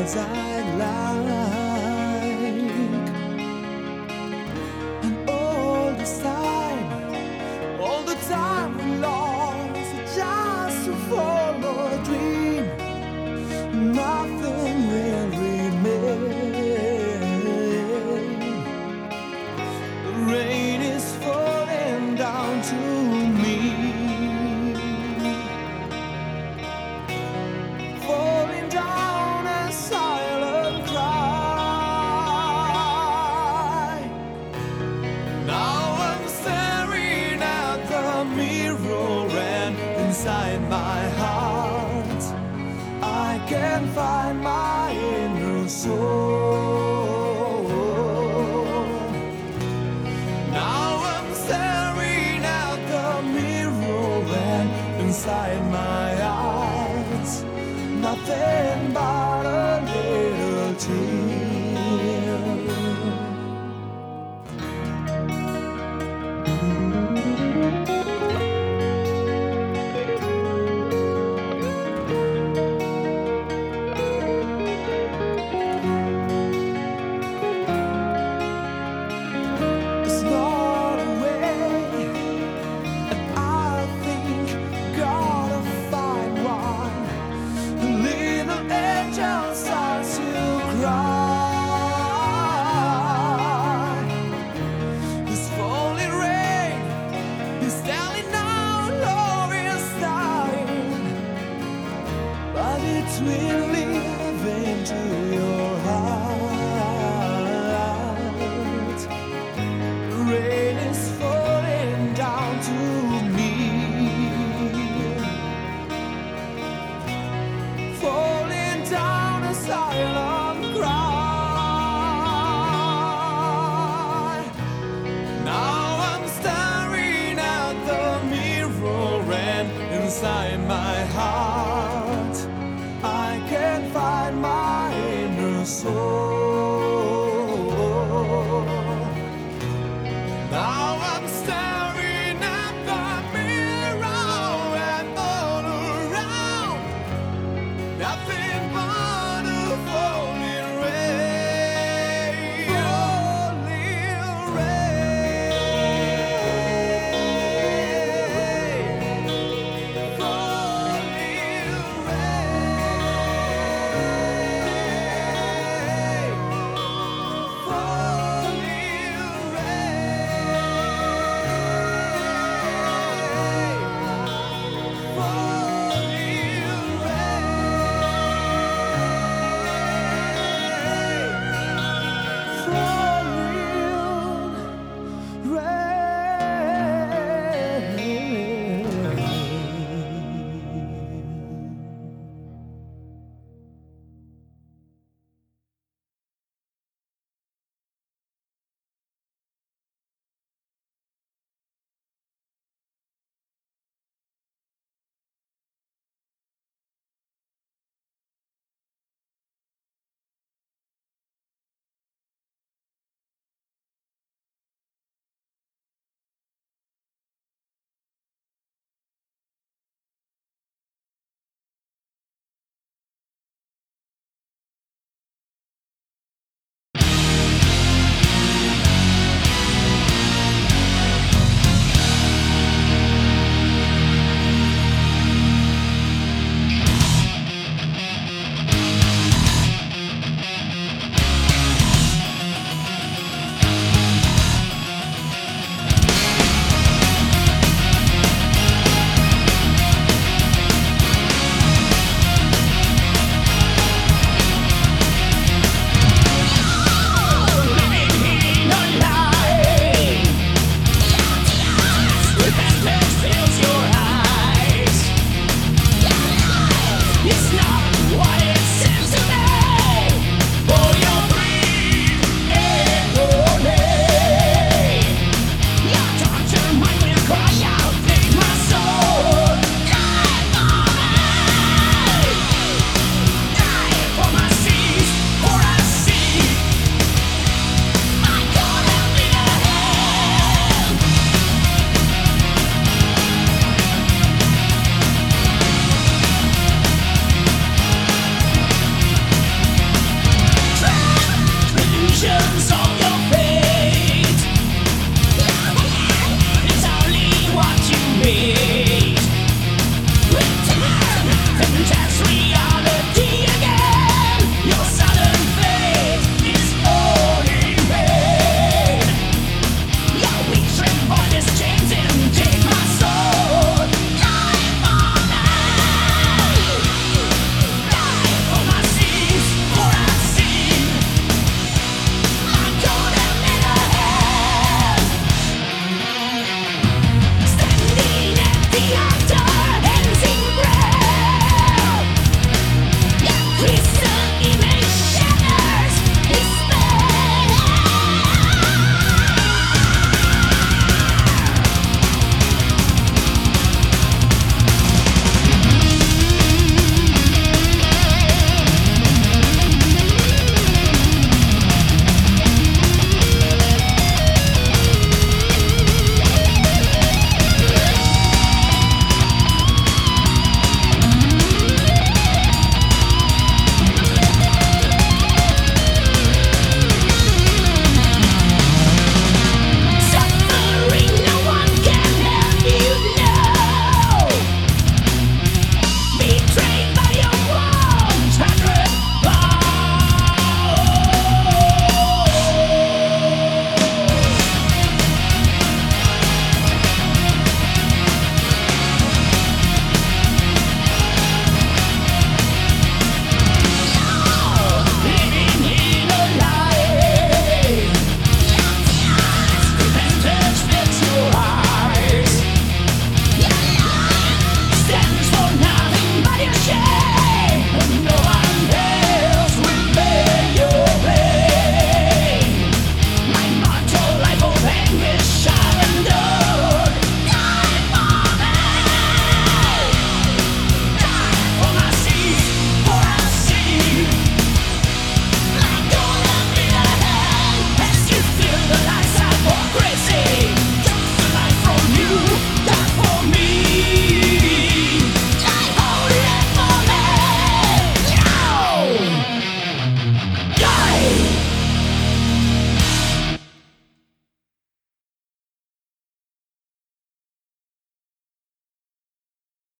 as I like. And all the time we lost just to follow a dream. Nothing will remain. The rain is falling down to me, falling down a silent cry. Now I'm staring at the mirror, and inside my heart I can find my inner soul. Now I'm staring at the mirror, and inside my eyes nothing but a little tear. It's not a way, and I think gotta find one. The little angel starts to cry. This falling rain is telling our love is dying, but it will